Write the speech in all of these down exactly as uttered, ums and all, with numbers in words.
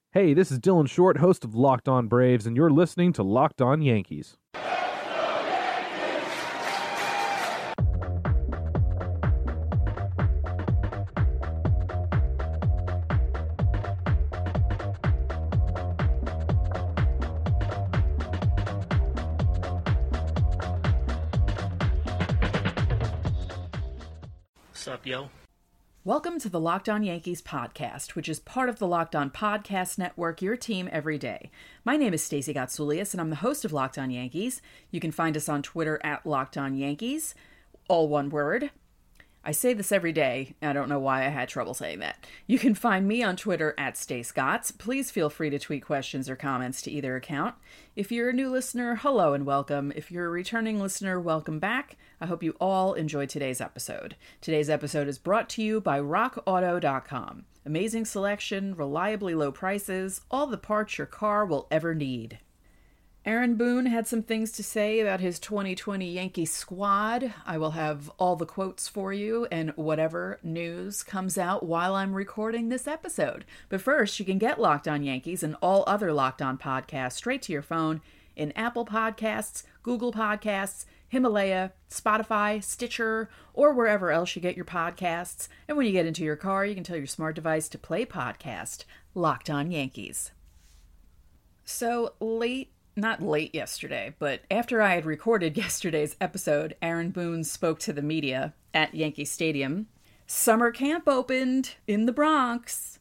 Hey, this is Dylan Short, host of Locked On Braves, and you're listening to Locked On Yankees. What's up, yo? Welcome to the Locked On Yankees podcast, which is part of the Locked On Podcast Network, your team every day. My name is Stacey Gotsoulias, and I'm the host of Locked On Yankees. You can find us on Twitter at Locked On Yankees, all one word. I say this every day. I don't know why I had trouble saying that. You can find me on Twitter at StayScots. Please feel free to tweet questions or comments to either account. If you're a new listener, hello and welcome. If you're a returning listener, welcome back. I hope you all enjoyed today's episode. Today's episode is brought to you by rock auto dot com. Amazing selection, reliably low prices, all the parts your car will ever need. Aaron Boone had some things to say about his twenty twenty Yankee squad. I will have all the quotes for you and whatever news comes out while I'm recording this episode. But first, you can get Locked On Yankees and all other Locked On podcasts straight to your phone in Apple Podcasts, Google Podcasts, Himalaya, Spotify, Stitcher, or wherever else you get your podcasts. And when you get into your car, you can tell your smart device to play podcast Locked On Yankees. So late Not late yesterday, but after I had recorded yesterday's episode, Aaron Boone spoke to the media at Yankee Stadium. Summer camp opened in the Bronx.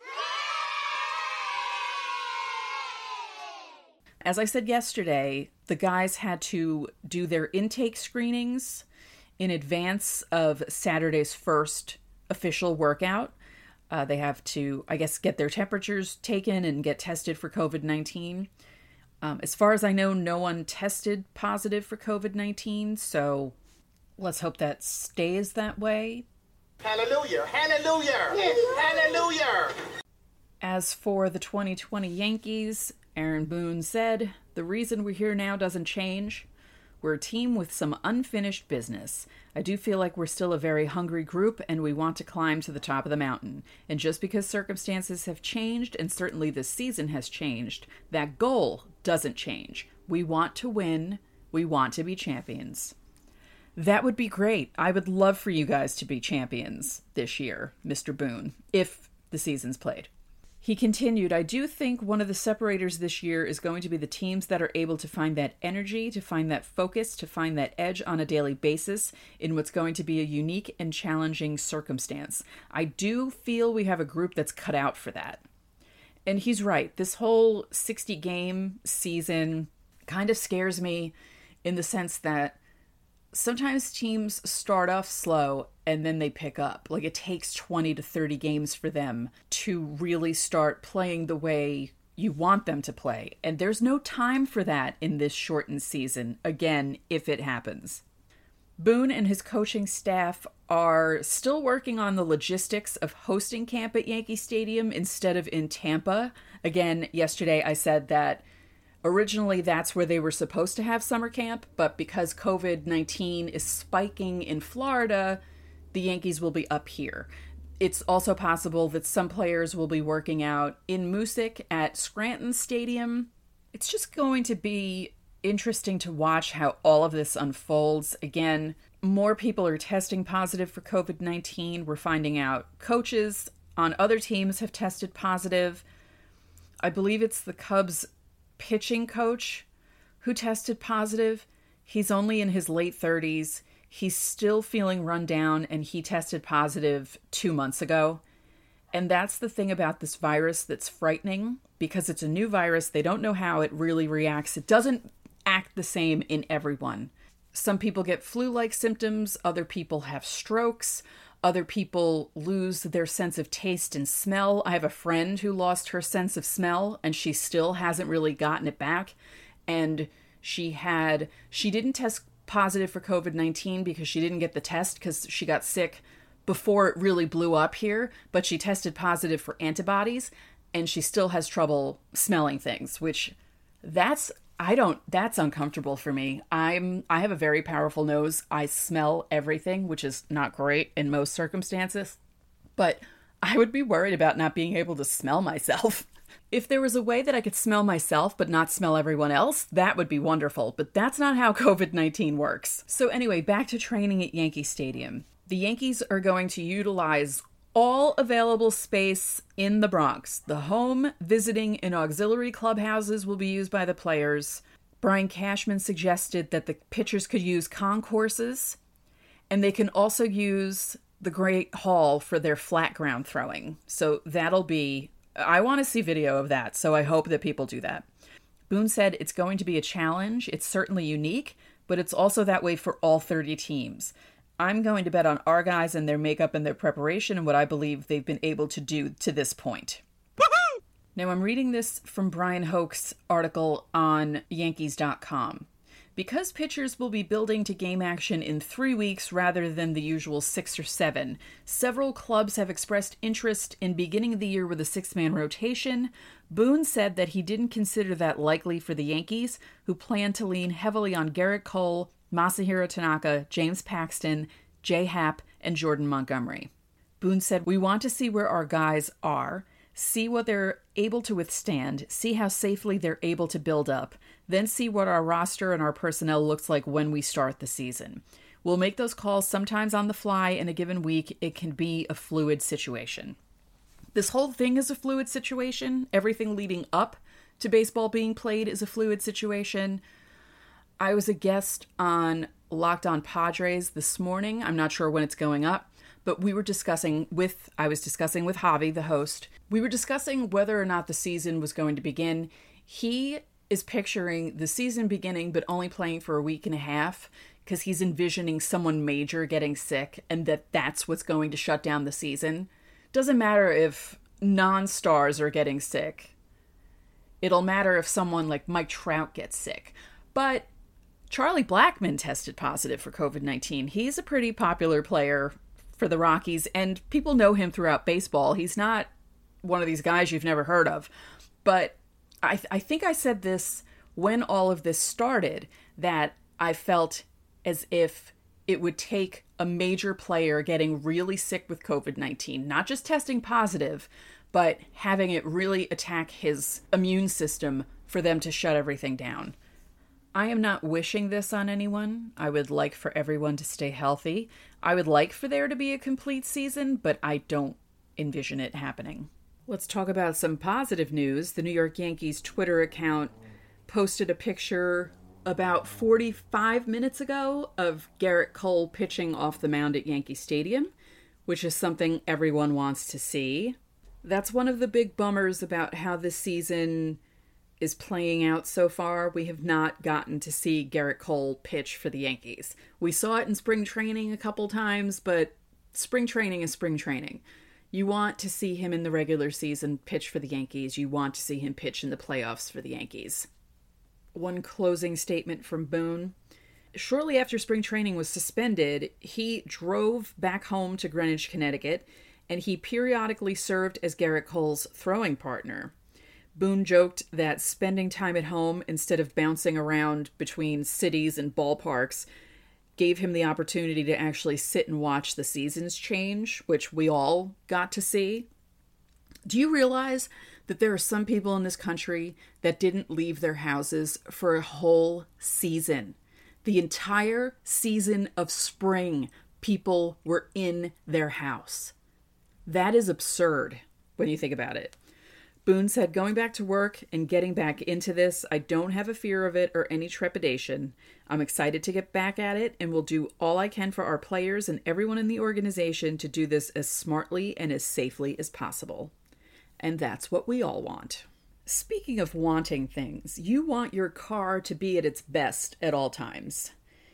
As I said yesterday, the guys had to do their intake screenings in advance of Saturday's first official workout. Uh, they have to, I guess, get their temperatures taken and get tested for covid nineteen. Um, as far as I know, no one tested positive for covid nineteen, so let's hope that stays that way. Hallelujah! Hallelujah! Hallelujah! As for the twenty twenty Yankees, Aaron Boone said, "The reason we're here now doesn't change. We're a team with some unfinished business. I do feel like we're still a very hungry group and we want to climb to the top of the mountain. And just because circumstances have changed, and certainly this season has changed, that goal doesn't change. We want to win. We want to be champions." That would be great. I would love for you guys to be champions this year, Mister Boone, if the season's played. He continued, "I do think one of the separators this year is going to be the teams that are able to find that energy, to find that focus, to find that edge on a daily basis in what's going to be a unique and challenging circumstance. I do feel we have a group that's cut out for that." And he's right. This whole sixty-game season kind of scares me in the sense that sometimes teams start off slow and then they pick up. Like, it takes twenty to thirty games for them to really start playing the way you want them to play. And there's no time for that in this shortened season, again, if it happens. Boone and his coaching staff are still working on the logistics of hosting camp at Yankee Stadium instead of in Tampa. Again, yesterday I said that originally that's where they were supposed to have summer camp, but because covid nineteen is spiking in Florida, the Yankees will be up here. It's also possible that some players will be working out in Moosic at Scranton Stadium. It's just going to be interesting to watch how all of this unfolds. Again, more people are testing positive for covid nineteen. We're finding out coaches on other teams have tested positive. I believe it's the Cubs pitching coach who tested positive. He's only in his late thirties. He's still feeling run down, and he tested positive two months ago. And that's the thing about this virus that's frightening, because it's a new virus. They don't know how it really reacts. It doesn't act the same in everyone. Some people get flu-like symptoms. Other people have strokes. Other people lose their sense of taste and smell. I have a friend who lost her sense of smell, and she still hasn't really gotten it back. And she had, she didn't test positive for covid nineteen because she didn't get the test because she got sick before it really blew up here, but she tested positive for antibodies, and she still has trouble smelling things, which that's, I don't, that's uncomfortable for me. I'm, I have a very powerful nose. I smell everything, which is not great in most circumstances, but I would be worried about not being able to smell myself. If there was a way that I could smell myself but not smell everyone else, that would be wonderful, but that's not how covid nineteen works. So anyway, back to training at Yankee Stadium. The Yankees are going to utilize all available space in the Bronx. The home, visiting, and auxiliary clubhouses will be used by the players. Brian Cashman suggested that the pitchers could use concourses, and they can also use the Great Hall for their flat ground throwing. So that'll be... I want to see video of that, so I hope that people do that. Boone said it's going to be a challenge. It's certainly unique, but it's also that way for all thirty teams. I'm going to bet on our guys and their makeup and their preparation and what I believe they've been able to do to this point. Woo-hoo! Now, I'm reading this from Brian Hoke's article on Yankees dot com. Because pitchers will be building to game action in three weeks rather than the usual six or seven, several clubs have expressed interest in beginning the year with a six-man rotation. Boone said that he didn't consider that likely for the Yankees, who plan to lean heavily on Gerrit Cole, Masahiro Tanaka, James Paxton, J Happ, and Jordan Montgomery. Boone said, "We want to see where our guys are, see what they're able to withstand, see how safely they're able to build up, then see what our roster and our personnel looks like when we start the season. We'll make those calls sometimes on the fly in a given week. It can be a fluid situation." This whole thing is a fluid situation. Everything leading up to baseball being played is a fluid situation. I was a guest on Locked On Padres this morning. I'm not sure when it's going up, but we were discussing with, I was discussing with Javi, the host. We were discussing whether or not the season was going to begin. He is picturing the season beginning, but only playing for a week and a half because he's envisioning someone major getting sick and that that's what's going to shut down the season. Doesn't matter if non-stars are getting sick. It'll matter if someone like Mike Trout gets sick. But Charlie Blackmon tested positive for covid nineteen. He's a pretty popular player for the Rockies, and people know him throughout baseball. He's not one of these guys you've never heard of. But I, th- I think I said this when all of this started, that I felt as if it would take a major player getting really sick with covid nineteen, not just testing positive, but having it really attack his immune system for them to shut everything down. I am not wishing this on anyone. I would like for everyone to stay healthy. I would like for there to be a complete season, but I don't envision it happening. Let's talk about some positive news. The New York Yankees Twitter account posted a picture about forty-five minutes ago of Gerrit Cole pitching off the mound at Yankee Stadium, which is something everyone wants to see. That's one of the big bummers about how this season is playing out so far. We have not gotten to see Gerrit Cole pitch for the Yankees. We saw it in spring training a couple times, but spring training is spring training. You want to see him in the regular season pitch for the Yankees. You want to see him pitch in the playoffs for the Yankees. One closing statement from Boone. Shortly after spring training was suspended, he drove back home to Greenwich, Connecticut, and he periodically served as Gerrit Cole's throwing partner. Boone joked that spending time at home instead of bouncing around between cities and ballparks gave him the opportunity to actually sit and watch the seasons change, which we all got to see. Do you realize that there are some people in this country that didn't leave their houses for a whole season? The entire season of spring, people were in their house. That is absurd when you think about it. Boone said, "Going back to work and getting back into this, I don't have a fear of it or any trepidation. I'm excited to get back at it and will do all I can for our players and everyone in the organization to do this as smartly and as safely as possible." And that's what we all want. Speaking of wanting things, you want your car to be at its best at all times.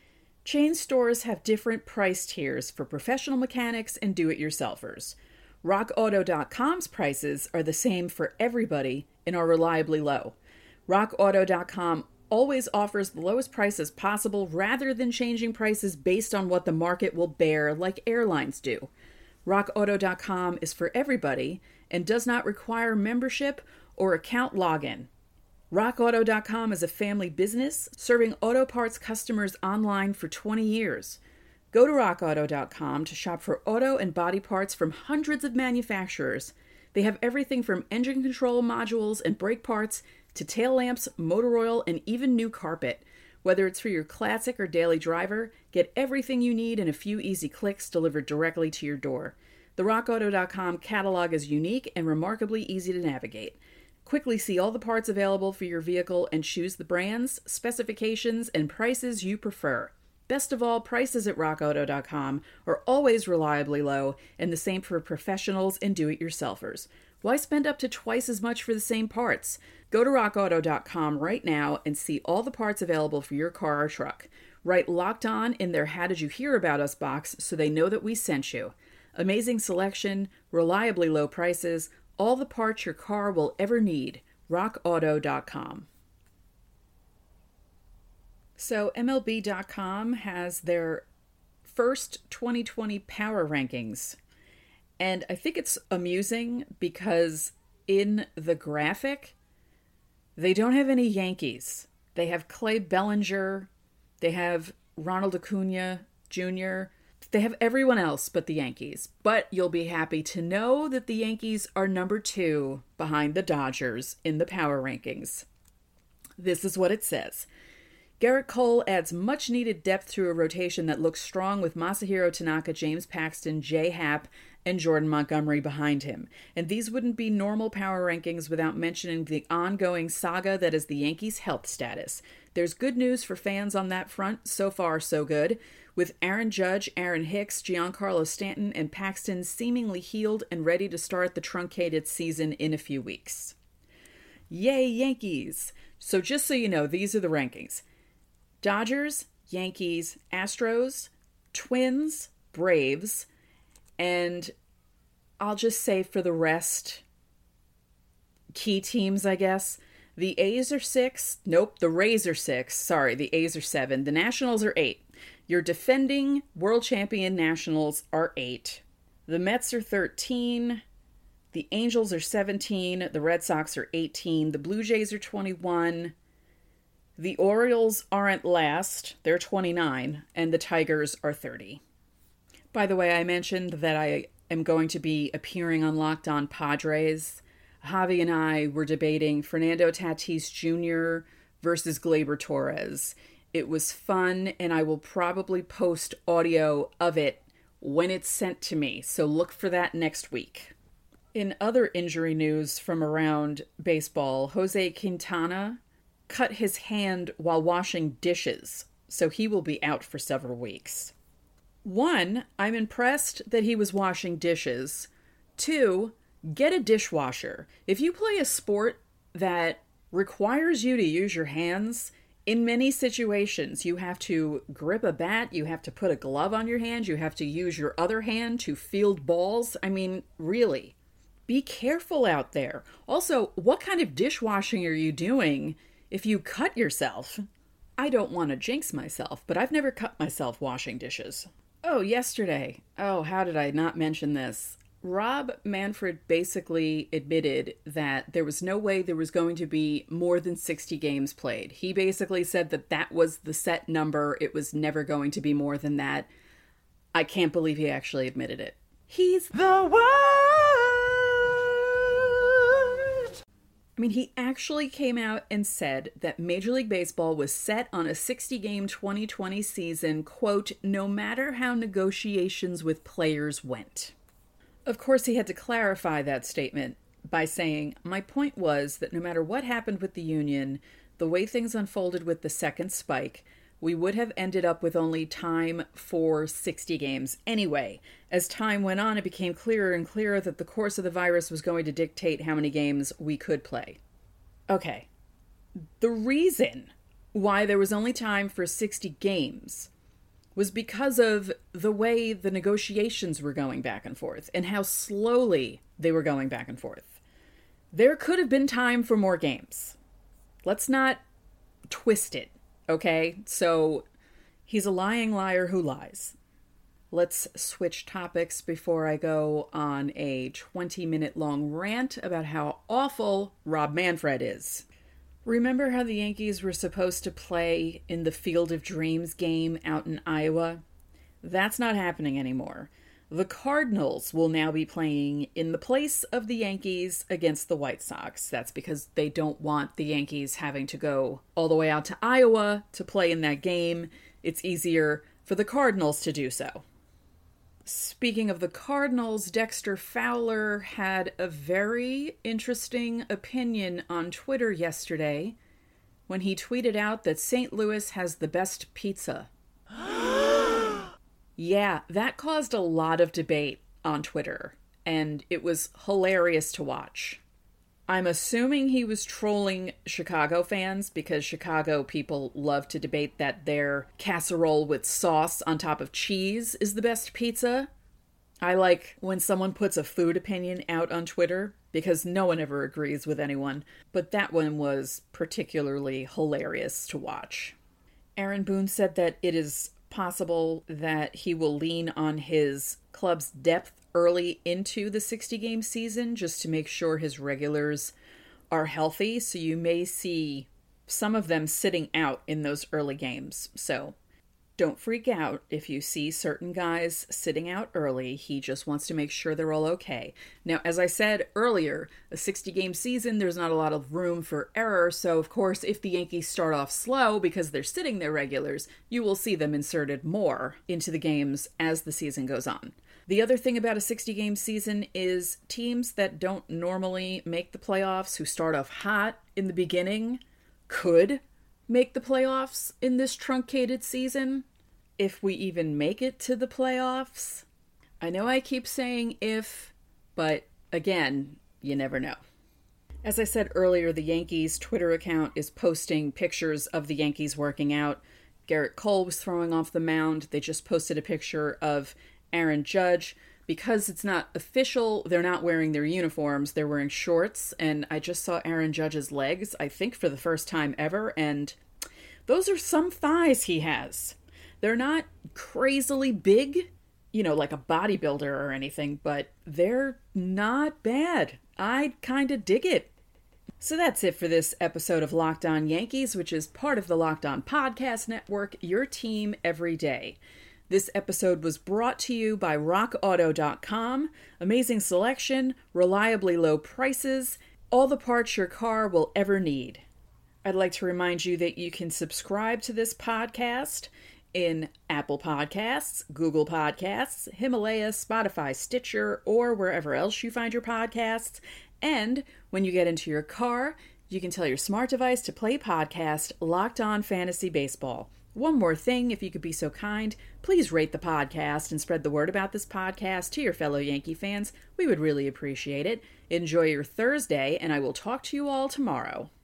Chain stores have different price tiers for professional mechanics and do-it-yourselfers. rock auto dot com's prices are the same for everybody and are reliably low. rock auto dot com always offers the lowest prices possible rather than changing prices based on what the market will bear like airlines do. rock auto dot com is for everybody and does not require membership or account login. rock auto dot com is a family business serving auto parts customers online for twenty years. Go to rock auto dot com to shop for auto and body parts from hundreds of manufacturers. They have everything from engine control modules and brake parts to tail lamps, motor oil, and even new carpet. Whether it's for your classic or daily driver, get everything you need in a few easy clicks delivered directly to your door. The rock auto dot com catalog is unique and remarkably easy to navigate. Quickly see all the parts available for your vehicle and choose the brands, specifications, and prices you prefer. Best of all, prices at rock auto dot com are always reliably low, and the same for professionals and do-it-yourselfers. Why spend up to twice as much for the same parts? Go to rock auto dot com right now and see all the parts available for your car or truck. Write Locked On in their How Did You Hear About Us box so they know that we sent you. Amazing selection, reliably low prices, all the parts your car will ever need. rock auto dot com. So M L B dot com has their first twenty twenty power rankings. And I think it's amusing because in the graphic, they don't have any Yankees. They have Clay Bellinger, they have Ronald Acuna Junior, they have everyone else but the Yankees. But you'll be happy to know that the Yankees are number two behind the Dodgers in the power rankings. This is what it says. Garrett Cole adds much-needed depth to a rotation that looks strong with Masahiro Tanaka, James Paxton, Jay Happ, and Jordan Montgomery behind him. And these wouldn't be normal power rankings without mentioning the ongoing saga that is the Yankees' health status. There's good news for fans on that front. So far, so good. With Aaron Judge, Aaron Hicks, Giancarlo Stanton, and Paxton seemingly healed and ready to start the truncated season in a few weeks. Yay, Yankees! So just so you know, these are the rankings. Dodgers, Yankees, Astros, Twins, Braves, and I'll just say for the rest, key teams, I guess. The A's are six. Nope, the Rays are six. Sorry, the A's are seven. The Nationals are eight. Your defending world champion Nationals are eight. The Mets are thirteen. The Angels are seventeen. The Red Sox are eighteen. The Blue Jays are twenty-one. The Orioles aren't last. They're twenty-nine. And the Tigers are thirty. By the way, I mentioned that I am going to be appearing on Locked On Padres. Javi and I were debating Fernando Tatis Junior versus Gleyber Torres. It was fun, and I will probably post audio of it when it's sent to me, so look for that next week. In other injury news from around baseball, Jose Quintana cut his hand while washing dishes, so he will be out for several weeks. One, I'm impressed that he was washing dishes. Two, get a dishwasher. If you play a sport that requires you to use your hands, in many situations you have to grip a bat, you have to put a glove on your hand, you have to use your other hand to field balls. I mean, really, be careful out there. Also, what kind of dishwashing are you doing if you cut yourself? I don't want to jinx myself, but I've never cut myself washing dishes. Oh, yesterday. Oh, how did I not mention this? Rob Manfred basically admitted that there was no way there was going to be more than sixty games played. He basically said that that was the set number. It was never going to be more than that. I can't believe he actually admitted it. He's the worst! I mean, he actually came out and said that Major League Baseball was set on a sixty-game twenty twenty season, quote, no matter how negotiations with players went. Of course, he had to clarify that statement by saying, my point was that no matter what happened with the union, the way things unfolded with the second spike, we would have ended up with only time for sixty games anyway. As time went on, it became clearer and clearer that the course of the virus was going to dictate how many games we could play. Okay. The reason why there was only time for sixty games was because of the way the negotiations were going back and forth and how slowly they were going back and forth. There could have been time for more games. Let's not twist it, okay? So he's a lying liar who lies. Let's switch topics before I go on a twenty-minute long rant about how awful Rob Manfred is. Remember how the Yankees were supposed to play in the Field of Dreams game out in Iowa? That's not happening anymore. The Cardinals will now be playing in the place of the Yankees against the White Sox. That's because they don't want the Yankees having to go all the way out to Iowa to play in that game. It's easier for the Cardinals to do so. Speaking of the Cardinals, Dexter Fowler had a very interesting opinion on Twitter yesterday when he tweeted out that Saint Louis has the best pizza. Yeah, that caused a lot of debate on Twitter, and it was hilarious to watch. I'm assuming he was trolling Chicago fans because Chicago people love to debate that their casserole with sauce on top of cheese is the best pizza. I like when someone puts a food opinion out on Twitter because no one ever agrees with anyone, but that one was particularly hilarious to watch. Aaron Boone said that it is possible that he will lean on his club's depth early into the sixty-game season just to make sure his regulars are healthy. So you may see some of them sitting out in those early games. So don't freak out if you see certain guys sitting out early. He just wants to make sure they're all okay. Now, as I said earlier, a sixty-game season, there's not a lot of room for error. So, of course, if the Yankees start off slow because they're sitting their regulars, you will see them inserted more into the games as the season goes on. The other thing about a sixty-game season is teams that don't normally make the playoffs, who start off hot in the beginning, could make the playoffs in this truncated season, if we even make it to the playoffs. I know I keep saying if, but again, you never know. As I said earlier, the Yankees Twitter account is posting pictures of the Yankees working out. Garrett Cole was throwing off the mound. They just posted a picture of Aaron Judge. Because it's not official, they're not wearing their uniforms, they're wearing shorts, and I just saw Aaron Judge's legs, I think for the first time ever, and those are some thighs he has. They're not crazily big, you know, like a bodybuilder or anything, but they're not bad. I kind of dig it. So that's it for this episode of Locked On Yankees, which is part of the Locked On Podcast Network, your team every day. This episode was brought to you by rock auto dot com. Amazing selection, reliably low prices, all the parts your car will ever need. I'd like to remind you that you can subscribe to this podcast in Apple Podcasts, Google Podcasts, Himalaya, Spotify, Stitcher, or wherever else you find your podcasts. And when you get into your car, you can tell your smart device to play podcast Locked On Fantasy Baseball. One more thing, if you could be so kind, please rate the podcast and spread the word about this podcast to your fellow Yankee fans. We would really appreciate it. Enjoy your Thursday, and I will talk to you all tomorrow.